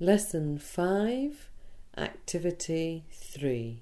Lesson 5, Activity 3.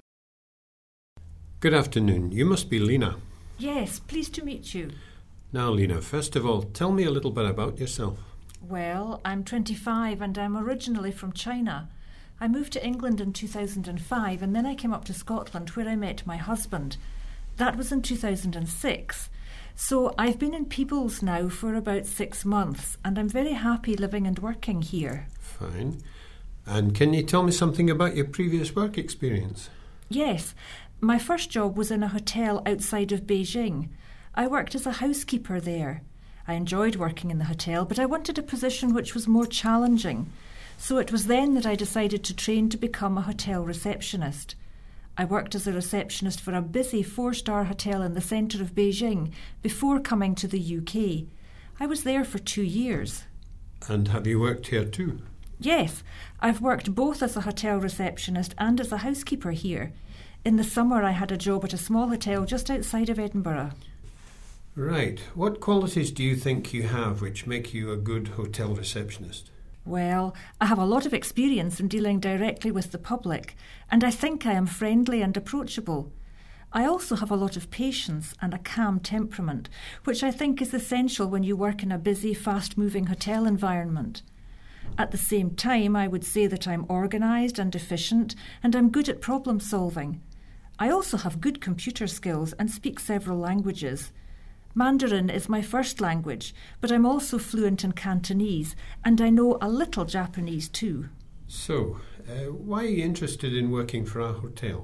Good afternoon. You must be Lena. Yes, pleased to meet you. Now, Lena, first of all, tell me a little bit about yourself. Well, I'm 25 and I'm originally from China. I moved to England in 2005 and then I came up to Scotland where I met my husband. That was in 2006. So I've been in Peebles now for about 6 months and I'm very happy living and working here. Fine. And can you tell me something about your previous work experience? Yes, my first job was in a hotel outside of Beijing. I worked as a housekeeper there. I enjoyed working in the hotel, but I wanted a position which was more challenging. So it was then that I decided to train to become a hotel receptionist. I worked as a receptionist for a busy 4-star hotel in the centre of Beijing before coming to the UK. I was there for 2 years. And have you worked here too? Yes, I've worked both as a hotel receptionist and as a housekeeper here. In the summer I had a job at a small hotel just outside of Edinburgh. Right. What qualities do you think you have which make you a good hotel receptionist? Well, I have a lot of experience in dealing directly with the public, and I think I am friendly and approachable. I also have a lot of patience and a calm temperament, which I think is essential when you work in a busy, fast-moving hotel environment. At the same time, I would say that I'm organised and efficient, and I'm good at problem solving. I also have good computer skills and speak several languages. Mandarin is my first language, but I'm also fluent in Cantonese, and I know a little Japanese too. So, why are you interested in working for our hotel?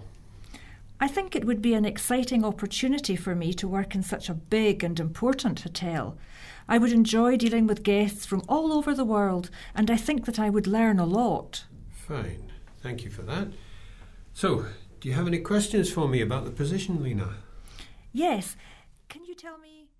I think it would be an exciting opportunity for me to work in such a big and important hotel. I would enjoy dealing with guests from all over the world, and I think that I would learn a lot. Fine. Thank you for that. So, do you have any questions for me about the position, Lena? Yes. Can you tell me